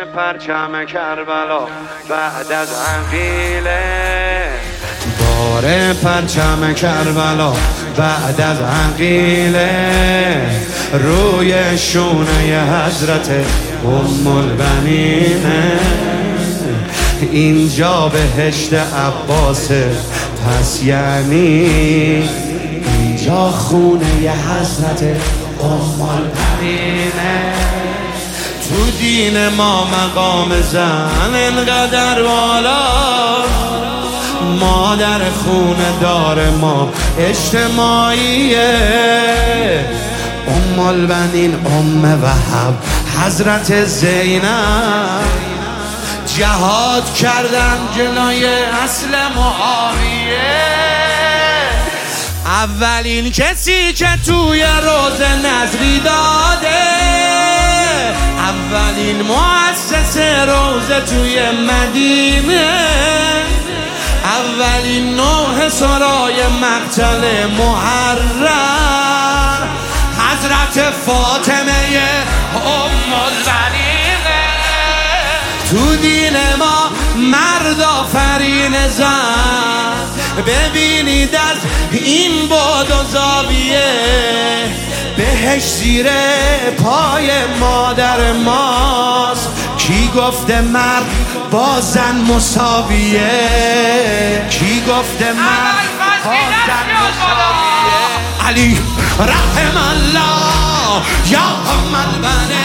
پرچم کربلا بعد از عقیله، بار پرچم کربلا بعد از عقیله، روی شونه حضرت ام البنینه. اینجا بهشت عباسه، پس یعنی اینجا خونه حضرت ام البنینه. تو دین ما مقام زن انقدر بالا، مادر خونه دار ما اجتماعیه. ام البنین ام وهب حضرت زینب، جهاد کردن جلوی اصل معاویه. اولین کسی که توی روز نظری داده، اولین مؤسس روزه توی مدینه، اولین نوح سرای مقتل محرم حضرت فاطمه ام البنینه. تو دین ما مرد آفرین زن، ببینید از این بعد و زاویه، بهش زیر پای مادر ماست. کی گفته مرد با زن مساویه؟ کی گفته مرد با زن مساویه؟ علی رحم الله یا ام البنین.